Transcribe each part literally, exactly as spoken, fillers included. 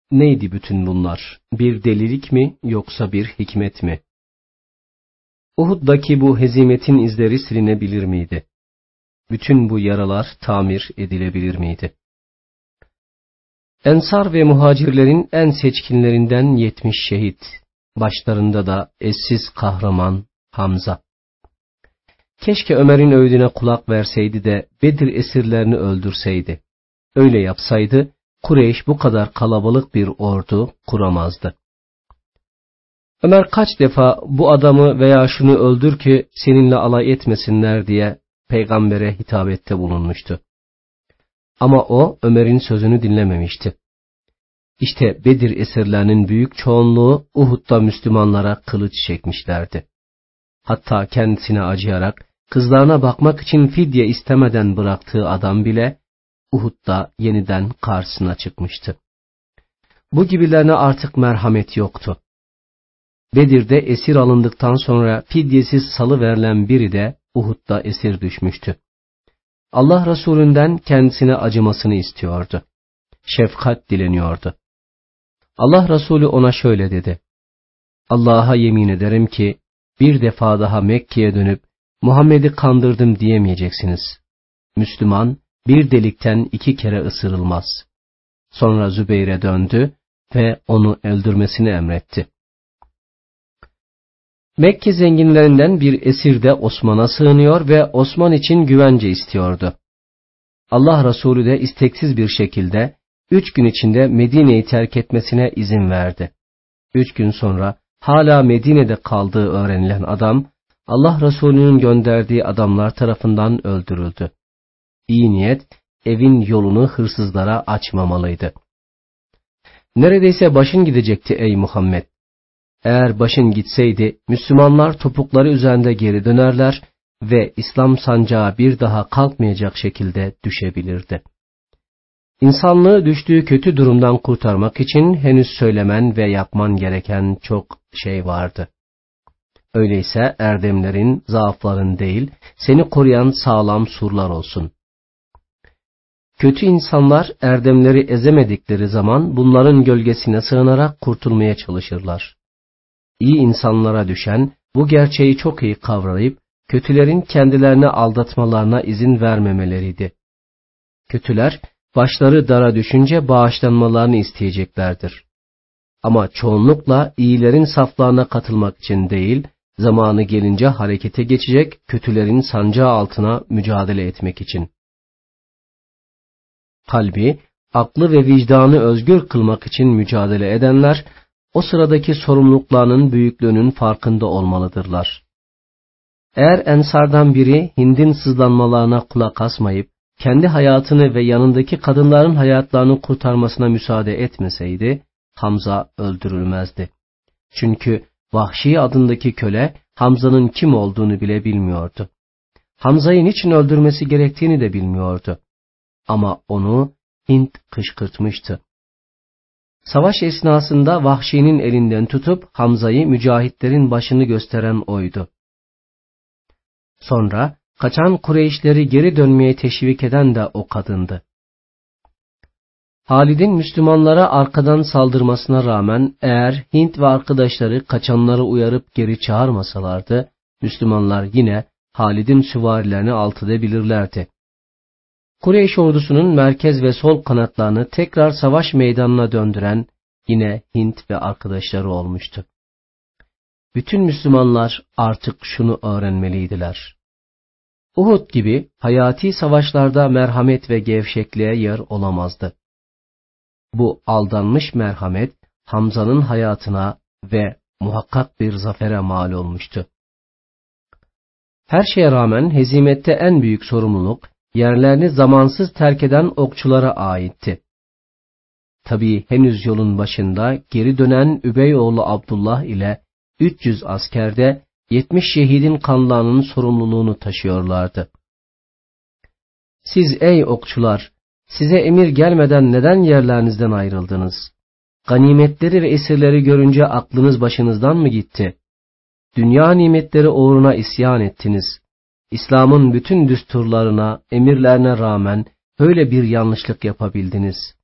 Neydi bütün bunlar? Bir delilik mi yoksa bir hikmet mi? Uhud'daki bu hezimetin izleri silinebilir miydi? Bütün bu yaralar tamir edilebilir miydi? Ensar ve muhacirlerin en seçkinlerinden yetmiş şehit, başlarında da eşsiz kahraman Hamza. Keşke Ömer'in öğüdüne kulak verseydi de Bedir esirlerini öldürseydi. Öyle yapsaydı, Kureyş bu kadar kalabalık bir ordu kuramazdı. Ömer kaç defa bu adamı veya şunu öldür ki seninle alay etmesinler diye peygambere hitabette bulunmuştu. Ama o Ömer'in sözünü dinlememişti. İşte Bedir esirlerinin büyük çoğunluğu Uhud'da Müslümanlara kılıç çekmişlerdi. Hatta kendisine acıyarak kızlarına bakmak için fidye istemeden bıraktığı adam bile Uhud'da yeniden karşısına çıkmıştı. Bu gibilerine artık merhamet yoktu. Bedir'de esir alındıktan sonra fidyesiz salıverilen biri de Uhud'da esir düşmüştü. Allah Resulünden kendisine acımasını istiyordu. Şefkat dileniyordu. Allah Resulü ona şöyle dedi: Allah'a yemin ederim ki bir defa daha Mekke'ye dönüp Muhammed'i kandırdım diyemeyeceksiniz. Müslüman bir delikten iki kere ısırılmaz. Sonra Zübeyir'e döndü ve onu öldürmesini emretti. Mekke zenginlerinden bir esir de Osman'a sığınıyor ve Osman için güvence istiyordu. Allah Resulü de isteksiz bir şekilde üç gün içinde Medine'yi terk etmesine izin verdi. Üç gün sonra hala Medine'de kaldığı öğrenilen adam, Allah Resulü'nün gönderdiği adamlar tarafından öldürüldü. İyi niyet, evin yolunu hırsızlara açmamalıydı. Neredeyse başın gidecekti ey Muhammed. Eğer başın gitseydi, Müslümanlar topukları üzerinde geri dönerler ve İslam sancağı bir daha kalkmayacak şekilde düşebilirdi. İnsanlığı düştüğü kötü durumdan kurtarmak için henüz söylemen ve yapman gereken çok şey vardı. Öyleyse erdemlerin, zaafların değil, seni koruyan sağlam surlar olsun. Kötü insanlar erdemleri ezemedikleri zaman bunların gölgesine sığınarak kurtulmaya çalışırlar. İyi insanlara düşen bu gerçeği çok iyi kavrayıp kötülerin kendilerini aldatmalarına izin vermemeleriydi. Kötüler başları dara düşünce bağışlanmalarını isteyeceklerdir. Ama çoğunlukla iyilerin saflarına katılmak için değil, zamanı gelince harekete geçecek kötülerin sancağı altına mücadele etmek için. Kalbi, aklı ve vicdanı özgür kılmak için mücadele edenler, o sıradaki sorumluluklarının büyüklüğünün farkında olmalıdırlar. Eğer ensardan biri Hind'in sızlanmalarına kulak asmayıp, kendi hayatını ve yanındaki kadınların hayatlarını kurtarmasına müsaade etmeseydi, Hamza öldürülmezdi. Çünkü Vahşi adındaki köle, Hamza'nın kim olduğunu bile bilmiyordu. Hamza'yı niçin öldürmesi gerektiğini de bilmiyordu. Ama onu Hint kışkırtmıştı. Savaş esnasında Vahşi'nin elinden tutup Hamza'yı mücahitlerin başını gösteren oydu. Sonra kaçan Kureyşleri geri dönmeye teşvik eden de o kadındı. Halid'in Müslümanlara arkadan saldırmasına rağmen eğer Hint ve arkadaşları kaçanları uyarıp geri çağırmasalardı, Müslümanlar yine Halid'in süvarilerini alt edebilirlerdi. Kureyş ordusunun merkez ve sol kanatlarını tekrar savaş meydanına döndüren yine Hint ve arkadaşları olmuştu. Bütün Müslümanlar artık şunu öğrenmeliydiler. Uhud gibi hayati savaşlarda merhamet ve gevşekliğe yer olamazdı. Bu aldanmış merhamet Hamza'nın hayatına ve muhakkak bir zafere mal olmuştu. Her şeye rağmen hezimette en büyük sorumluluk yerlerini zamansız terk eden okçulara aitti. Tabii henüz yolun başında geri dönen Übeyoğlu Abdullah ile üç yüz askerde yetmiş şehidin kanlarının sorumluluğunu taşıyorlardı. Siz ey okçular, size emir gelmeden neden yerlerinizden ayrıldınız? Ganimetleri ve esirleri görünce aklınız başınızdan mı gitti? Dünya nimetleri uğruna isyan ettiniz. İslam'ın bütün düsturlarına, emirlerine rağmen böyle bir yanlışlık yapabildiniz.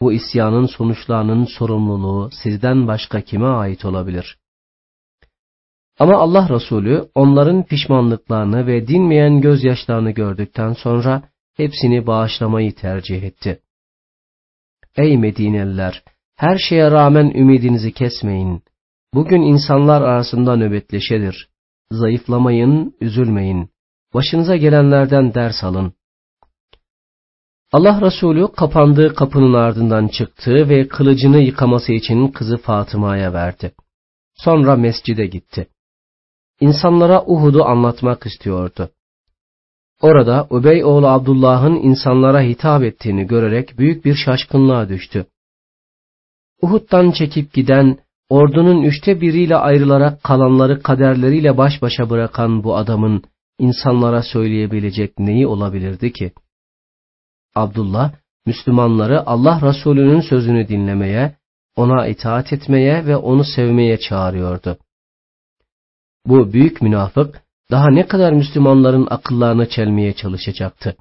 Bu isyanın sonuçlarının sorumluluğu sizden başka kime ait olabilir? Ama Allah Resulü onların pişmanlıklarını ve dinmeyen gözyaşlarını gördükten sonra hepsini bağışlamayı tercih etti. Ey Medineliler! Her şeye rağmen ümidinizi kesmeyin. Bugün insanlar arasında nöbetleşedir. Zayıflamayın, üzülmeyin. Başınıza gelenlerden ders alın. Allah Resulü kapandığı kapının ardından çıktı ve kılıcını yıkaması için kızı Fatıma'ya verdi. Sonra mescide gitti. İnsanlara Uhud'u anlatmak istiyordu. Orada Übey oğlu Abdullah'ın insanlara hitap ettiğini görerek büyük bir şaşkınlığa düştü. Uhud'dan çekip giden, ordunun üçte biriyle ayrılarak kalanları kaderleriyle baş başa bırakan bu adamın insanlara söyleyebilecek neyi olabilirdi ki? Abdullah, Müslümanları Allah Resulü'nün sözünü dinlemeye, ona itaat etmeye ve onu sevmeye çağırıyordu. Bu büyük münafık, daha ne kadar Müslümanların akıllarını çelmeye çalışacaktı?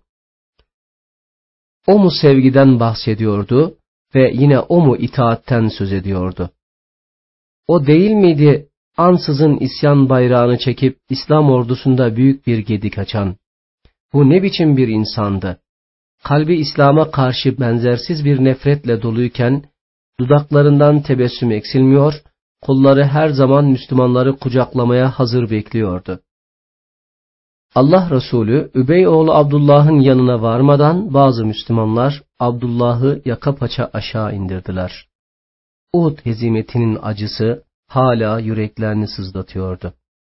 O mu sevgiden bahsediyordu ve yine o mu itaatten söz ediyordu? O değil miydi ansızın isyan bayrağını çekip İslam ordusunda büyük bir gedik açan? Bu ne biçim bir insandı? Kalbi İslam'a karşı benzersiz bir nefretle doluyken, dudaklarından tebessüm eksilmiyor, kolları her zaman Müslümanları kucaklamaya hazır bekliyordu. Allah Resulü, Übey oğlu Abdullah'ın yanına varmadan bazı Müslümanlar Abdullah'ı yaka paça aşağı indirdiler. Uhud hezimetinin acısı hala yüreklerini sızlatıyordu.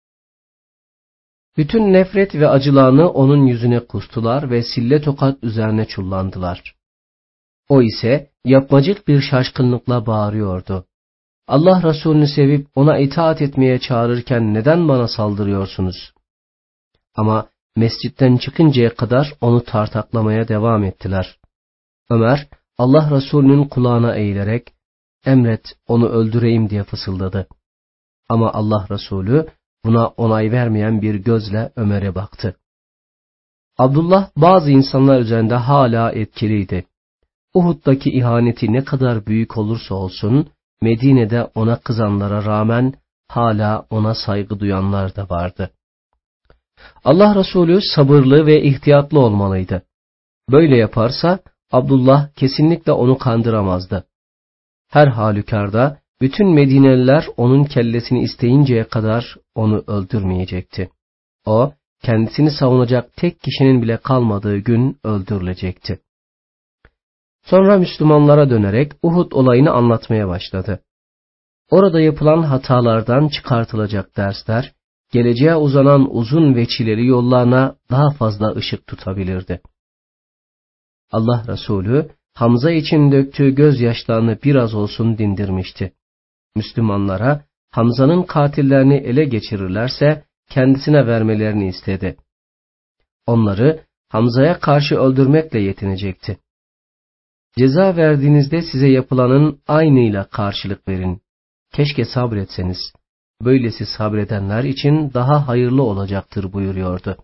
Bütün nefret ve acılarını onun yüzüne kustular ve sille tokat üzerine çullandılar. O ise yapmacık bir şaşkınlıkla bağırıyordu. Allah Resulü'nü sevip ona itaat etmeye çağırırken neden bana saldırıyorsunuz? Ama mescitten çıkıncaya kadar onu tartaklamaya devam ettiler. Ömer, Allah Resulü'nün kulağına eğilerek, emret onu öldüreyim diye fısıldadı. Ama Allah Resulü buna onay vermeyen bir gözle Ömer'e baktı. Abdullah bazı insanlar üzerinde hala etkiliydi. Uhud'daki ihaneti ne kadar büyük olursa olsun, Medine'de ona kızanlara rağmen hala ona saygı duyanlar da vardı. Allah Resulü sabırlı ve ihtiyatlı olmalıydı. Böyle yaparsa Abdullah kesinlikle onu kandıramazdı. Her halükarda bütün Medineliler onun kellesini isteyinceye kadar onu öldürmeyecekti. O, kendisini savunacak tek kişinin bile kalmadığı gün öldürülecekti. Sonra Müslümanlara dönerek Uhud olayını anlatmaya başladı. Orada yapılan hatalardan çıkartılacak dersler, geleceğe uzanan uzun ve çileli yollarına daha fazla ışık tutabilirdi. Allah Resulü, Hamza için döktüğü gözyaşlarını biraz olsun dindirmişti. Müslümanlara, Hamza'nın katillerini ele geçirirlerse, kendisine vermelerini istedi. Onları, Hamza'ya karşı öldürmekle yetinecekti. Ceza verdiğinizde size yapılanın aynıyla karşılık verin. Keşke sabretseniz. Böylesi sabredenler için daha hayırlı olacaktır buyuruyordu.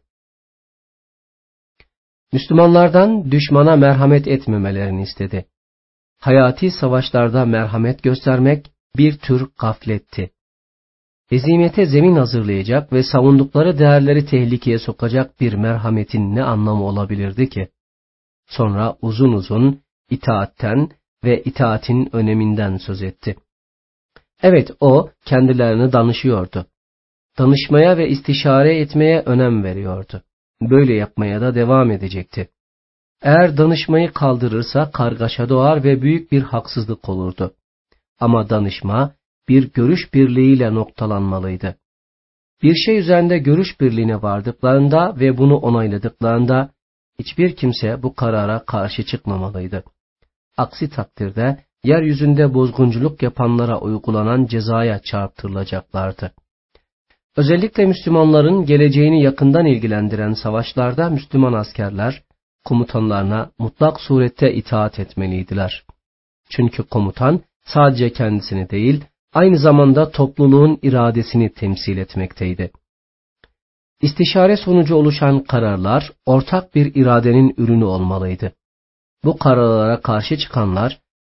Müslümanlardan düşmana merhamet etmemelerini istedi. Hayati savaşlarda merhamet göstermek bir tür gafletti. Hezimete zemin hazırlayacak ve savundukları değerleri tehlikeye sokacak bir merhametin ne anlamı olabilirdi ki? Sonra uzun uzun itaatten ve itaatin öneminden söz etti. Evet, o kendilerini danışıyordu. Danışmaya ve istişare etmeye önem veriyordu. Böyle yapmaya da devam edecekti. Eğer danışmayı kaldırırsa kargaşa doğar ve büyük bir haksızlık olurdu. Ama danışma bir görüş birliğiyle noktalanmalıydı. Bir şey üzerinde görüş birliğine vardıklarında ve bunu onayladıklarında hiçbir kimse bu karara karşı çıkmamalıydı. Aksi takdirde yeryüzünde bozgunculuk yapanlara uygulanan cezaya çarptırılacaklardı. Özellikle Müslümanların geleceğini yakından ilgilendiren savaşlarda Müslüman askerler, komutanlarına mutlak surette itaat etmeliydiler. Çünkü komutan sadece kendisini değil, aynı zamanda topluluğun iradesini temsil etmekteydi. İstişare sonucu oluşan kararlar, ortak bir iradenin ürünü olmalıydı. Bu kararlara karşı çıkanlar,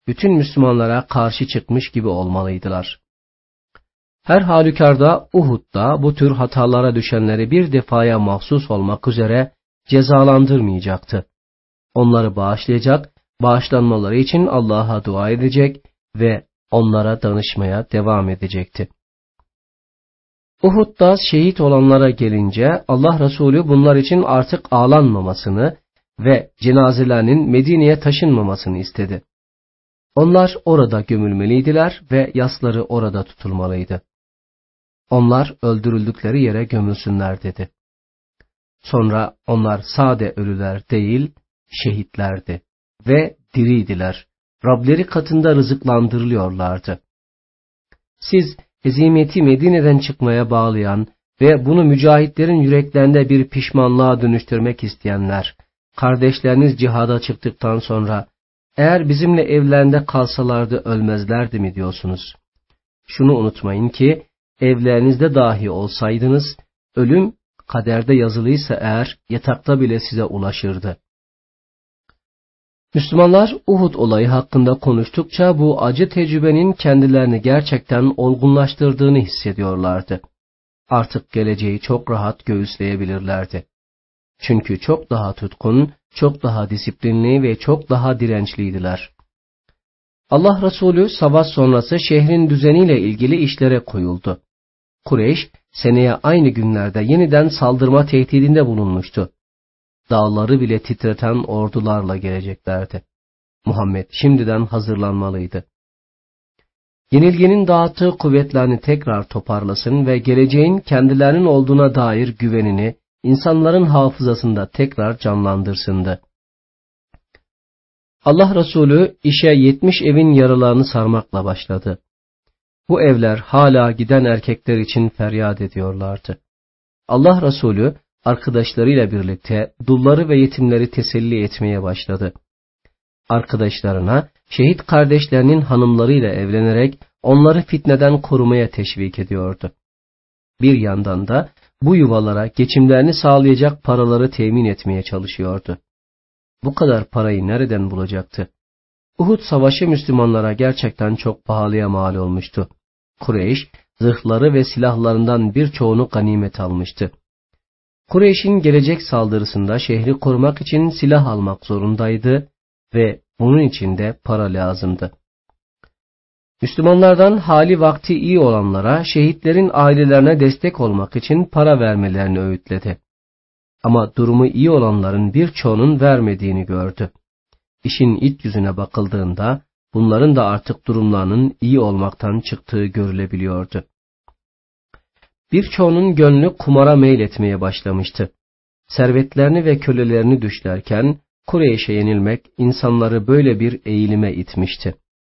bütün Müslümanlara karşı çıkmış gibi olmalıydılar. Her halükarda Uhud'da bu tür hatalara düşenleri bir defaya mahsus olmak üzere cezalandırmayacaktı. Onları bağışlayacak, bağışlanmaları için Allah'a dua edecek ve onlara danışmaya devam edecekti. Uhud'da şehit olanlara gelince Allah Resulü bunlar için artık ağlanmamasını ve cenazelerinin Medine'ye taşınmamasını istedi. Onlar orada gömülmeliydiler ve yasları orada tutulmalıydı. Onlar öldürüldükleri yere gömülsünler dedi. Sonra onlar sade ölüler değil, şehitlerdi ve diriydiler. Rableri katında rızıklandırılıyorlardı. Siz hezimeti Medine'den çıkmaya bağlayan ve bunu mücahitlerin yüreklerinde bir pişmanlığa dönüştürmek isteyenler, kardeşleriniz cihada çıktıktan sonra eğer bizimle evlerinde kalsalardı ölmezlerdi mi diyorsunuz? Şunu unutmayın ki evlerinizde dahi olsaydınız ölüm kaderde yazılıysa eğer yatakta bile size ulaşırdı. Müslümanlar Uhud olayı hakkında konuştukça bu acı tecrübenin kendilerini gerçekten olgunlaştırdığını hissediyorlardı. Artık geleceği çok rahat göğüsleyebilirlerdi. Çünkü çok daha tutkun, çok daha disiplinli ve çok daha dirençliydiler. Allah Resulü savaş sonrası şehrin düzeniyle ilgili işlere koyuldu. Kureyş, seneye aynı günlerde yeniden saldırma tehdidinde bulunmuştu. Dağları bile titreten ordularla geleceklerdi. Muhammed şimdiden hazırlanmalıydı. Yenilginin dağıttığı kuvvetlerini tekrar toparlasın ve geleceğin kendilerinin olduğuna dair güvenini insanların hafızasında tekrar canlandırsındı. Allah Resulü işe yetmiş evin yaralarını sarmakla başladı. Bu evler hala giden erkekler için feryat ediyorlardı. Allah Resulü arkadaşlarıyla birlikte dulları ve yetimleri teselli etmeye başladı. Arkadaşlarına şehit kardeşlerinin hanımlarıyla evlenerek onları fitneden korumaya teşvik ediyordu. Bir yandan da bu yuvalara geçimlerini sağlayacak paraları temin etmeye çalışıyordu. Bu kadar parayı nereden bulacaktı? Uhud savaşı Müslümanlara gerçekten çok pahalıya mal olmuştu. Kureyş, zırhları ve silahlarından birçoğunu ganimet almıştı. Kureyş'in gelecek saldırısında şehri korumak için silah almak zorundaydı ve bunun için de para lazımdı. Müslümanlardan hali vakti iyi olanlara şehitlerin ailelerine destek olmak için para vermelerini öğütledi. Ama durumu iyi olanların birçoğunun vermediğini gördü. İşin iç yüzüne bakıldığında bunların da artık durumlarının iyi olmaktan çıktığı görülebiliyordu. Birçoğunun gönlü kumara meyletmeye başlamıştı. Servetlerini ve kölelerini düşlerken Kureyş'e yenilmek insanları böyle bir eğilime itmişti.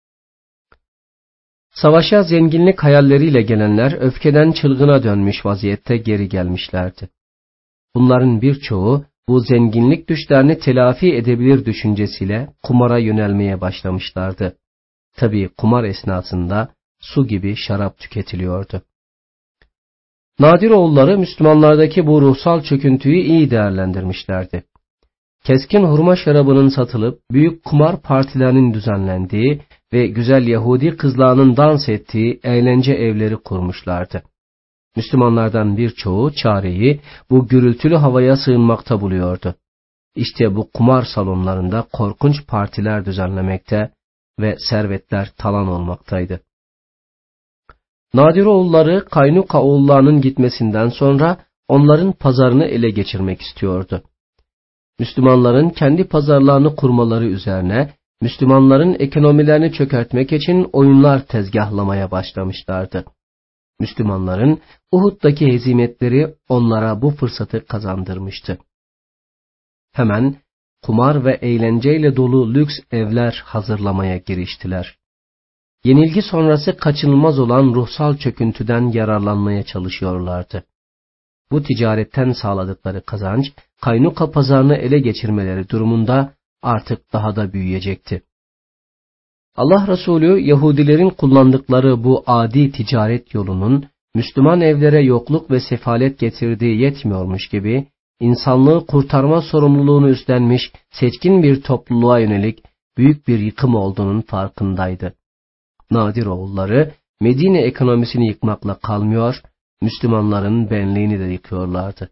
Savaşa zenginlik hayalleriyle gelenler öfkeden çılgına dönmüş vaziyette geri gelmişlerdi. Bunların birçoğu bu zenginlik düşlerini telafi edebilir düşüncesiyle kumara yönelmeye başlamışlardı. Tabii kumar esnasında su gibi şarap tüketiliyordu. Nadiroğulları Müslümanlardaki bu ruhsal çöküntüyü iyi değerlendirmişlerdi. Keskin hurma şarabının satılıp büyük kumar partilerinin düzenlendiği ve güzel Yahudi kızlarının dans ettiği eğlence evleri kurmuşlardı. Müslümanlardan birçoğu çareyi bu gürültülü havaya sığınmakta buluyordu. İşte bu kumar salonlarında korkunç partiler düzenlemekte ve servetler talan olmaktaydı. Nadiroğulları Kaynuka oğullarının gitmesinden sonra onların pazarını ele geçirmek istiyordu. Müslümanların kendi pazarlarını kurmaları üzerine Müslümanların ekonomilerini çökertmek için oyunlar tezgahlamaya başlamışlardı. Müslümanların Uhud'daki hezimetleri onlara bu fırsatı kazandırmıştı. Hemen kumar ve eğlenceyle dolu lüks evler hazırlamaya giriştiler. Yenilgi sonrası kaçınılmaz olan ruhsal çöküntüden yararlanmaya çalışıyorlardı. Bu ticaretten sağladıkları kazanç, Kaynuka pazarını ele geçirmeleri durumunda artık daha da büyüyecekti. Allah Resulü Yahudilerin kullandıkları bu adi ticaret yolunun Müslüman evlere yokluk ve sefalet getirdiği yetmiyormuş gibi insanlığı kurtarma sorumluluğunu üstlenmiş seçkin bir topluluğa yönelik büyük bir yıkım olduğunun farkındaydı. Nadiroğulları Medine ekonomisini yıkmakla kalmıyor, Müslümanların benliğini de yıkıyorlardı.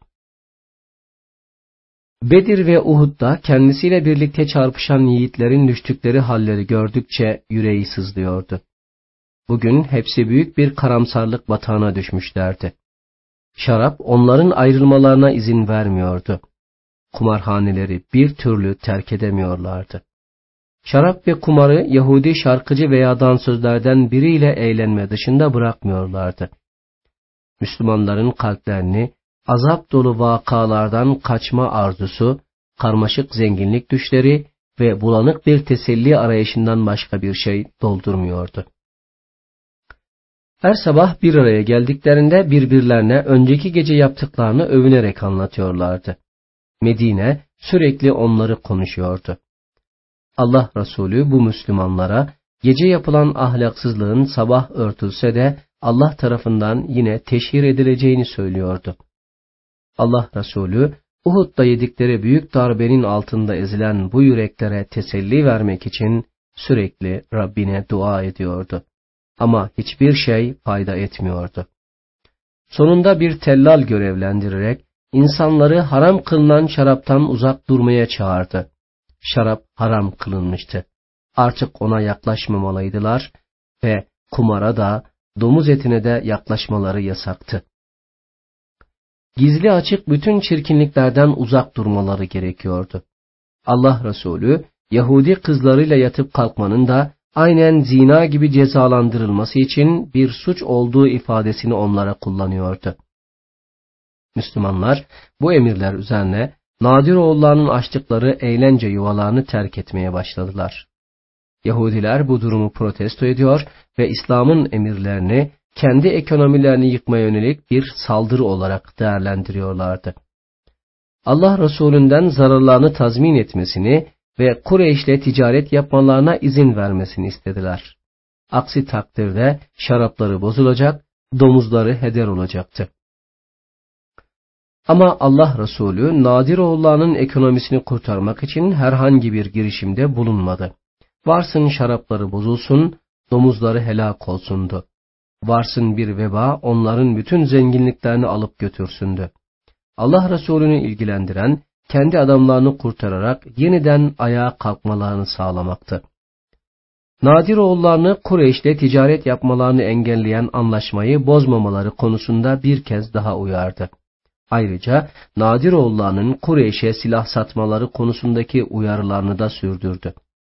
Bedir ve Uhud'da kendisiyle birlikte çarpışan yiğitlerin düştükleri halleri gördükçe yüreği sızlıyordu. Bugün hepsi büyük bir karamsarlık batağına düşmüşlerdi. Şarap onların ayrılmalarına izin vermiyordu. Kumarhaneleri bir türlü terk edemiyorlardı. Şarap ve kumarı Yahudi şarkıcı veya dansözlerden biriyle eğlenme dışında bırakmıyorlardı. Müslümanların kalplerini azap dolu vakalardan kaçma arzusu, karmaşık zenginlik düşleri ve bulanık bir teselli arayışından başka bir şey doldurmuyordu. Her sabah bir araya geldiklerinde birbirlerine önceki gece yaptıklarını övünerek anlatıyorlardı. Medine sürekli onları konuşuyordu. Allah Resulü bu Müslümanlara gece yapılan ahlaksızlığın sabah örtülse de Allah tarafından yine teşhir edileceğini söylüyordu. Allah Resulü Uhud'da yedikleri büyük darbenin altında ezilen bu yüreklere teselli vermek için sürekli Rabbine dua ediyordu. Ama hiçbir şey fayda etmiyordu. Sonunda bir tellal görevlendirerek insanları haram kılınan şaraptan uzak durmaya çağırdı. Şarap haram kılınmıştı. Artık ona yaklaşmamalıydılar ve kumara da, domuz etine de yaklaşmaları yasaktı. Gizli açık bütün çirkinliklerden uzak durmaları gerekiyordu. Allah Resulü, Yahudi kızlarıyla yatıp kalkmanın da aynen zina gibi cezalandırılması için bir suç olduğu ifadesini onlara kullanıyordu. Müslümanlar bu emirler üzerine Nadiroğullarının açtıkları eğlence yuvalarını terk etmeye başladılar. Yahudiler bu durumu protesto ediyor ve İslam'ın emirlerini kendi ekonomilerini yıkmaya yönelik bir saldırı olarak değerlendiriyorlardı. Allah Resulü'nden zararlarını tazmin etmesini ve Kureyş'le ticaret yapmalarına izin vermesini istediler. Aksi takdirde şarapları bozulacak, domuzları heder olacaktı. Ama Allah Resulü Nadiroğullarının ekonomisini kurtarmak için herhangi bir girişimde bulunmadı. Varsın şarapları bozulsun, domuzları helak olsundu. Varsın bir veba onların bütün zenginliklerini alıp götürsündü. Allah Resulü'nü ilgilendiren kendi adamlarını kurtararak yeniden ayağa kalkmalarını sağlamaktı. Nadiroğullarını Kureyş'le ticaret yapmalarını engelleyen anlaşmayı bozmamaları konusunda bir kez daha uyardı. Ayrıca Nadiroğullarının Kureyş'e silah satmaları konusundaki uyarılarını da sürdürdü.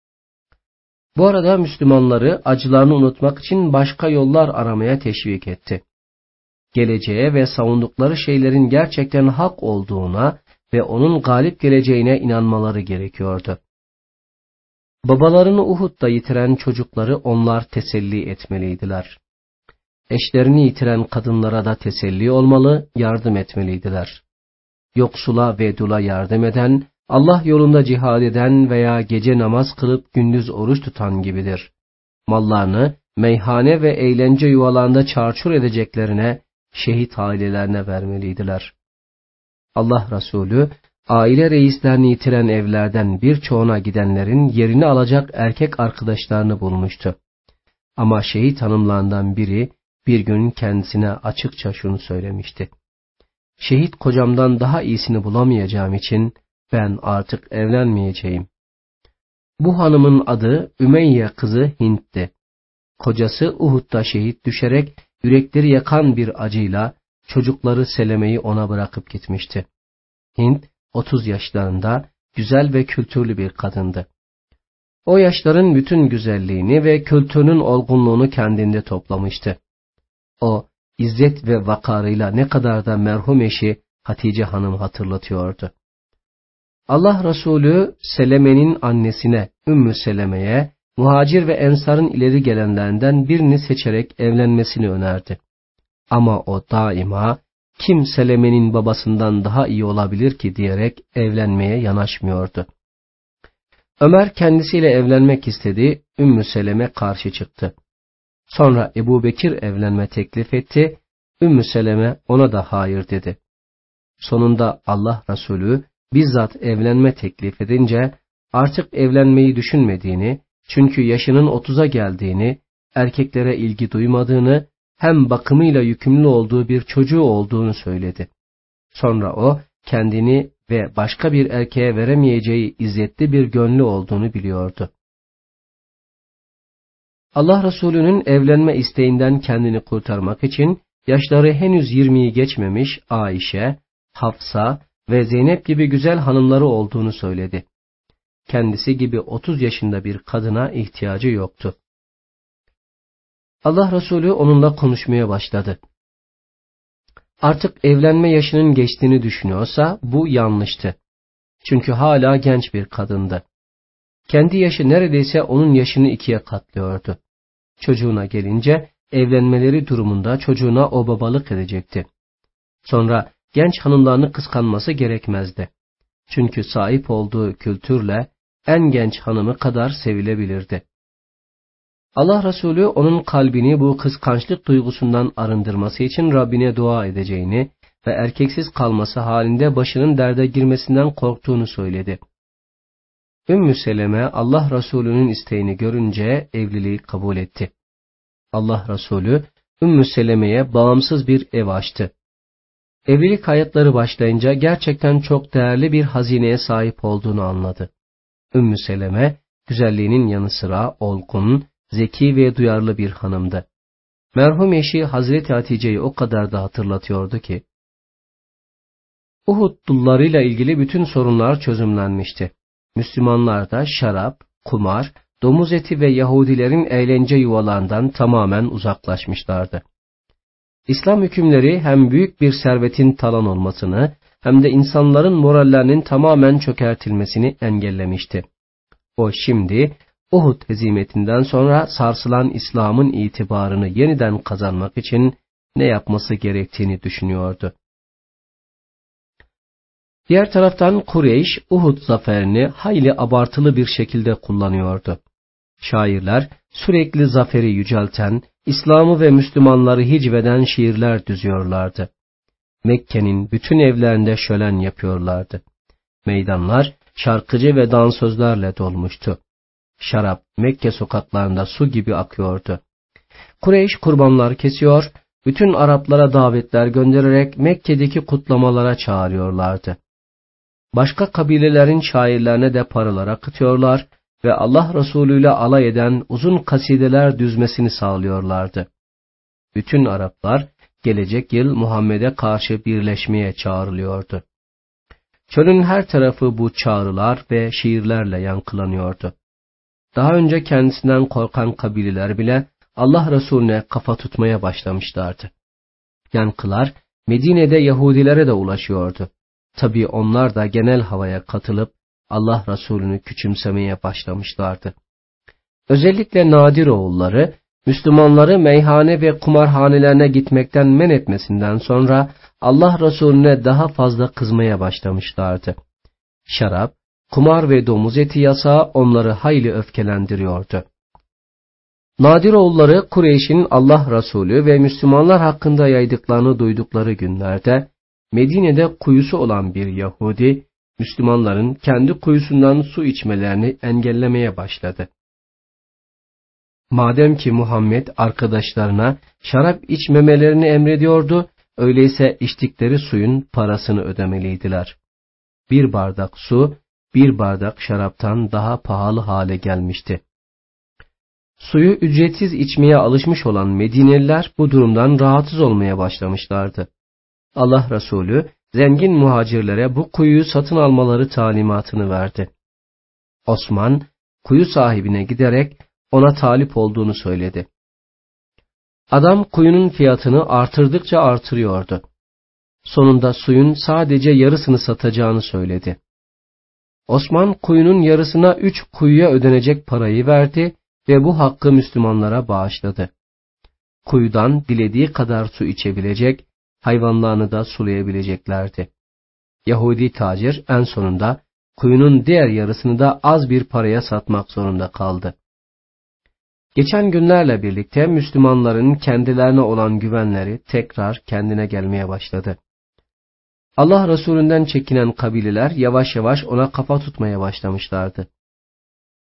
Bu arada Müslümanları acılarını unutmak için başka yollar aramaya teşvik etti. Geleceğe ve savundukları şeylerin gerçekten hak olduğuna ve onun galip geleceğine inanmaları gerekiyordu. Babalarını Uhud'da yitiren çocukları onlar teselli etmeliydiler. Eşlerini yitiren kadınlara da teselli olmalı, yardım etmeliydiler. Yoksula ve dula yardım eden, Allah yolunda cihad eden veya gece namaz kılıp gündüz oruç tutan gibidir. Mallarını meyhane ve eğlence yuvalarında çarçur edeceklerine, şehit ailelerine vermeliydiler. Allah Resulü, aile reislerini yitiren evlerden birçoğuna gidenlerin yerini alacak erkek arkadaşlarını bulmuştu. Ama şehit hanımlarından biri bir gün kendisine açıkça şunu söylemişti. Şehit kocamdan daha iyisini bulamayacağım için ben artık evlenmeyeceğim. Bu hanımın adı Ümeyye kızı Hint'ti. Kocası Uhud'da şehit düşerek yürekleri yakan bir acıyla çocukları Seleme'yi ona bırakıp gitmişti. Hint otuz yaşlarında güzel ve kültürlü bir kadındı. O yaşların bütün güzelliğini ve kültürünün olgunluğunu kendinde toplamıştı. O izzet ve vakarıyla ne kadar da merhum eşi Hatice Hanım hatırlatıyordu. Allah Resulü Seleme'nin annesine Ümmü Seleme'ye muhacir ve ensarın ileri gelenlerinden birini seçerek evlenmesini önerdi. Ama o daima kim Seleme'nin babasından daha iyi olabilir ki diyerek evlenmeye yanaşmıyordu. Ömer kendisiyle evlenmek istedi, Ümmü Seleme karşı çıktı. Sonra Ebu Bekir evlenme teklif etti, Ümmü Seleme ona da hayır dedi. Sonunda Allah Resulü bizzat evlenme teklif edince artık evlenmeyi düşünmediğini, çünkü yaşının otuza geldiğini, erkeklere ilgi duymadığını, hem bakımıyla yükümlü olduğu bir çocuğu olduğunu söyledi. Sonra o, kendini ve başka bir erkeğe veremeyeceği izzetli bir gönlü olduğunu biliyordu. Allah Resulü'nün evlenme isteğinden kendini kurtarmak için, yaşları henüz yirmiyi geçmemiş Ayşe, Hafsa ve Zeynep gibi güzel hanımları olduğunu söyledi. Kendisi gibi otuz yaşında bir kadına ihtiyacı yoktu. Allah Resulü onunla konuşmaya başladı. Artık evlenme yaşının geçtiğini düşünüyorsa bu yanlıştı. Çünkü hala genç bir kadındı. Kendi yaşı neredeyse onun yaşını ikiye katlıyordu. Çocuğuna gelince evlenmeleri durumunda çocuğuna o babalık edecekti. Sonra genç hanımlarını kıskanması gerekmezdi. Çünkü sahip olduğu kültürle en genç hanımı kadar sevilebilirdi. Allah Resulü onun kalbini bu kıskançlık duygusundan arındırması için Rabbine dua edeceğini ve erkeksiz kalması halinde başının derde girmesinden korktuğunu söyledi. Ümmü Seleme Allah Resulü'nün isteğini görünce evliliği kabul etti. Allah Resulü Ümmü Seleme'ye bağımsız bir ev açtı. Evlilik hayatları başlayınca gerçekten çok değerli bir hazineye sahip olduğunu anladı. Ümmü Seleme, güzelliğinin yanı sıra olgun, zeki ve duyarlı bir hanımdı. Merhum eşi Hazreti Hatice'yi o kadar da hatırlatıyordu ki, Uhud dullarıyla ilgili bütün sorunlar çözümlenmişti. Müslümanlar da şarap, kumar, domuz eti ve Yahudilerin eğlence yuvalarından tamamen uzaklaşmışlardı. İslam hükümleri hem büyük bir servetin talan olmasını hem de insanların morallerinin tamamen çökertilmesini engellemişti. O şimdi Uhud hezimetinden sonra sarsılan İslam'ın itibarını yeniden kazanmak için ne yapması gerektiğini düşünüyordu. Diğer taraftan Kureyş, Uhud zaferini hayli abartılı bir şekilde kullanıyordu. Şairler sürekli zaferi yücelten, İslam'ı ve Müslümanları hicveden şiirler düzüyorlardı. Mekke'nin bütün evlerinde şölen yapıyorlardı. Meydanlar şarkıcı ve dansözlerle dolmuştu. Şarap Mekke sokaklarında su gibi akıyordu. Kureyş kurbanlar kesiyor, bütün Araplara davetler göndererek Mekke'deki kutlamalara çağırıyorlardı. Başka kabilelerin şairlerine de paralar akıtıyorlar ve Allah Resulü ile alay eden uzun kasideler düzmesini sağlıyorlardı. Bütün Araplar gelecek yıl Muhammed'e karşı birleşmeye çağrılıyordu. Çölün her tarafı bu çağrılar ve şiirlerle yankılanıyordu. Daha önce kendisinden korkan kabileler bile Allah Resulüne kafa tutmaya başlamışlardı. Yankılar Medine'de Yahudilere de ulaşıyordu. Tabii onlar da genel havaya katılıp Allah Resulü'nü küçümsemeye başlamışlardı. Özellikle Nadiroğulları, Müslümanları meyhane ve kumarhanelerine gitmekten men etmesinden sonra Allah Resulüne daha fazla kızmaya başlamışlardı. Şarap, kumar ve domuz eti yasağı onları hayli öfkelendiriyordu. Nadiroğulları Kureyş'in Allah Resulü ve Müslümanlar hakkında yaydıklarını duydukları günlerde, Medine'de kuyusu olan bir Yahudi, Müslümanların kendi kuyusundan su içmelerini engellemeye başladı. Madem ki Muhammed arkadaşlarına şarap içmemelerini emrediyordu, öyleyse içtikleri suyun parasını ödemeliydiler. Bir bardak su, bir bardak şaraptan daha pahalı hale gelmişti. Suyu ücretsiz içmeye alışmış olan Medineliler bu durumdan rahatsız olmaya başlamışlardı. Allah Resulü zengin muhacirlere bu kuyuyu satın almaları talimatını verdi. Osman kuyu sahibine giderek ona talip olduğunu söyledi. Adam kuyunun fiyatını artırdıkça artırıyordu. Sonunda suyun sadece yarısını satacağını söyledi. Osman kuyunun yarısına üç kuyuya ödenecek parayı verdi ve bu hakkı Müslümanlara bağışladı. Kuyudan dilediği kadar su içebilecek, hayvanlarını da sulayabileceklerdi. Yahudi tacir en sonunda kuyunun diğer yarısını da az bir paraya satmak zorunda kaldı. Geçen günlerle birlikte Müslümanların kendilerine olan güvenleri tekrar kendine gelmeye başladı. Allah Resulünden çekinen kabileler yavaş yavaş ona kafa tutmaya başlamışlardı.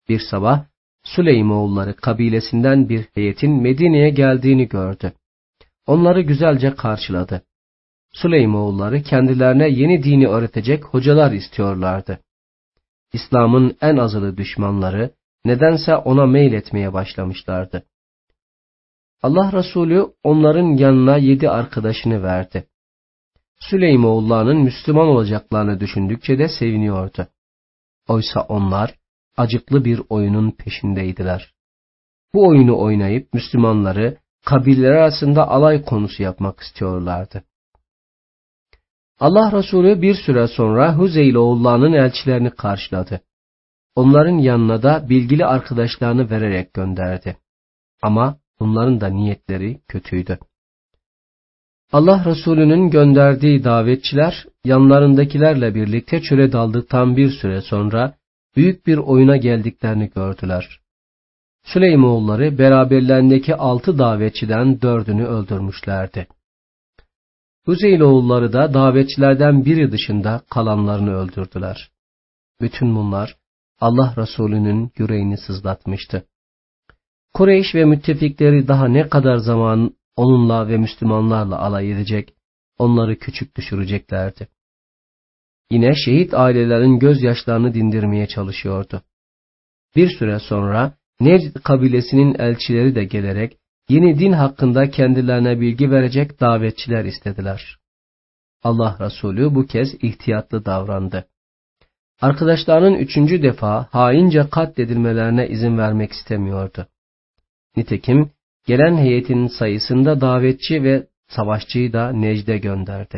Bir sabah Süleymoğulları kabilesinden bir heyetin Medine'ye geldiğini gördü. Onları güzelce karşıladı. Süleymoğulları kendilerine yeni dini öğretecek hocalar istiyorlardı. İslam'ın en azılı düşmanları nedense ona meyletmeye başlamışlardı. Allah Resulü onların yanına yedi arkadaşını verdi. Süleymoğullarının Müslüman olacaklarını düşündükçe de seviniyordu. Oysa onlar acıklı bir oyunun peşindeydiler. Bu oyunu oynayıp Müslümanları kabileler arasında alay konusu yapmak istiyorlardı. Allah Resulü bir süre sonra Huzeyloğullarının elçilerini karşıladı. Onların yanına da bilgili arkadaşlarını vererek gönderdi. Ama bunların da niyetleri kötüydü. Allah Resulü'nün gönderdiği davetçiler yanlarındakilerle birlikte çöle daldıktan bir süre sonra büyük bir oyuna geldiklerini gördüler. Süleymoğulları beraberlerindeki altı davetçiden dördünü öldürmüşlerdi. Huzeyloğulları da davetçilerden biri dışında kalanlarını öldürdüler. Bütün bunlar Allah Resulü'nün yüreğini sızlatmıştı. Kureyş ve müttefikleri daha ne kadar zaman onunla ve Müslümanlarla alay edecek, onları küçük düşüreceklerdi. Yine şehit ailelerin gözyaşlarını dindirmeye çalışıyordu. Bir süre sonra Necd kabilesinin elçileri de gelerek yeni din hakkında kendilerine bilgi verecek davetçiler istediler. Allah Resulü bu kez ihtiyatlı davrandı. Arkadaşlarının üçüncü defa haince katledilmelerine izin vermek istemiyordu. Nitekim gelen heyetin sayısında davetçi ve savaşçıyı da Necd'e gönderdi.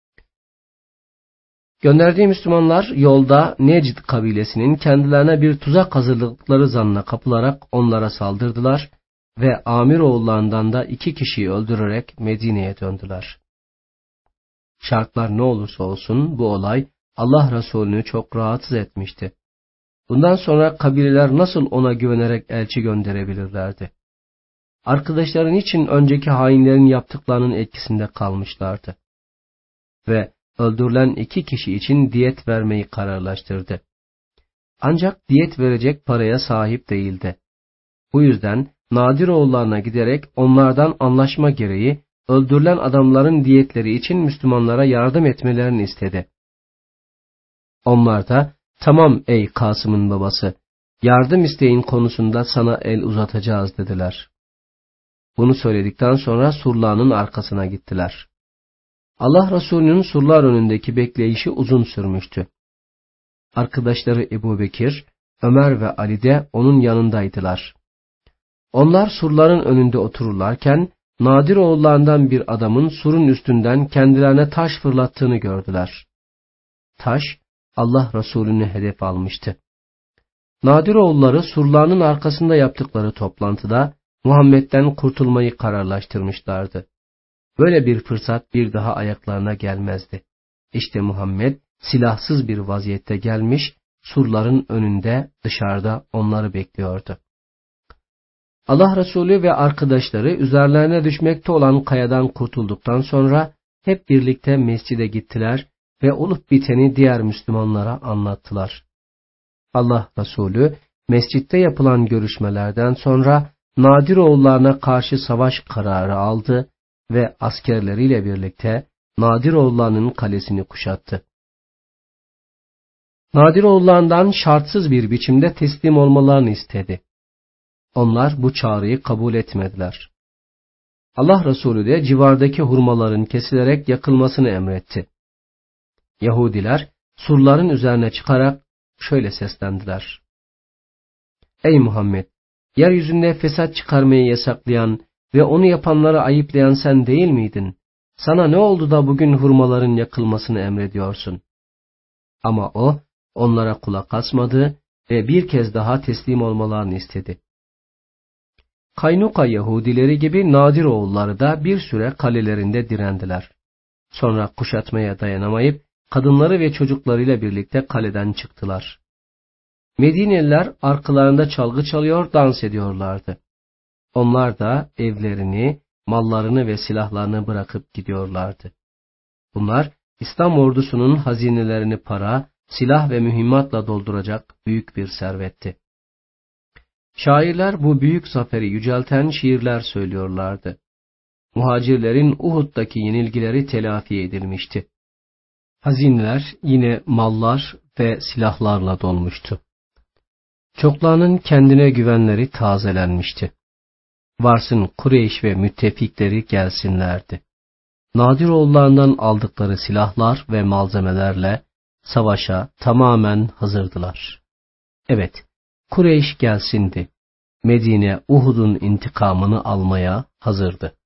Gönderdiği Müslümanlar yolda Necd kabilesinin kendilerine bir tuzak hazırladıkları zannına kapılarak onlara saldırdılar ve Amiroğullarından da iki kişiyi öldürerek Medine'ye döndüler. Şartlar ne olursa olsun bu olay Allah Resulü'nü çok rahatsız etmişti. Bundan sonra kabileler nasıl ona güvenerek elçi gönderebilirlerdi? Arkadaşların için önceki hainlerin yaptıklarının etkisinde kalmışlardı. Ve öldürülen iki kişi için diyet vermeyi kararlaştırdı. Ancak diyet verecek paraya sahip değildi. Bu yüzden Nadiroğullarına giderek onlardan anlaşma gereği öldürülen adamların diyetleri için Müslümanlara yardım etmelerini istedi. Onlar da tamam ey Kasım'ın babası, yardım isteğin konusunda sana el uzatacağız dediler. Bunu söyledikten sonra surlarının arkasına gittiler. Allah Resulü'nün surlar önündeki bekleyişi uzun sürmüştü. Arkadaşları Ebubekir, Ömer ve Ali de onun yanındaydılar. Onlar surların önünde otururlarken Nadiroğullarından bir adamın surun üstünden kendilerine taş fırlattığını gördüler. Taş Allah Resulü'nü hedef almıştı. Nadiroğulları surlarının arkasında yaptıkları toplantıda Muhammed'den kurtulmayı kararlaştırmışlardı. Böyle bir fırsat bir daha ayaklarına gelmezdi. İşte Muhammed silahsız bir vaziyette gelmiş, surların önünde dışarıda onları bekliyordu. Allah Resulü ve arkadaşları üzerlerine düşmekte olan kayadan kurtulduktan sonra hep birlikte mescide gittiler ve olup biteni diğer Müslümanlara anlattılar. Allah Resulü mescitte yapılan görüşmelerden sonra Nadiroğullarına karşı savaş kararı aldı ve askerleriyle birlikte Nadiroğullarının kalesini kuşattı. Nadiroğullarından şartsız bir biçimde teslim olmalarını istedi. Onlar bu çağrıyı kabul etmediler. Allah Resulü de civardaki hurmaların kesilerek yakılmasını emretti. Yahudiler surların üzerine çıkarak şöyle seslendiler: Ey Muhammed! Yeryüzünde fesat çıkarmayı yasaklayan ve onu yapanları ayıplayan sen değil miydin? Sana ne oldu da bugün hurmaların yakılmasını emrediyorsun? Ama o onlara kulak asmadı ve bir kez daha teslim olmalarını istedi. Kaynuka Yahudileri gibi Nadiroğulları da bir süre kalelerinde direndiler. Sonra kuşatmaya dayanamayıp kadınları ve çocuklarıyla birlikte kaleden çıktılar. Medineliler arkalarında çalgı çalıyor, dans ediyorlardı. Onlar da evlerini, mallarını ve silahlarını bırakıp gidiyorlardı. Bunlar İslam ordusunun hazinelerini para, silah ve mühimmatla dolduracak büyük bir servetti. Şairler bu büyük zaferi yücelten şiirler söylüyorlardı. Muhacirlerin Uhud'daki yenilgileri telafi edilmişti. Hazineler yine mallar ve silahlarla dolmuştu. Çoklarının kendine güvenleri tazelenmişti. Varsın Kureyş ve müttefikleri gelsinlerdi. Nadiroğullarından aldıkları silahlar ve malzemelerle savaşa tamamen hazırdılar. Evet, Kureyş gelsindi. Medine Uhud'un intikamını almaya hazırdı.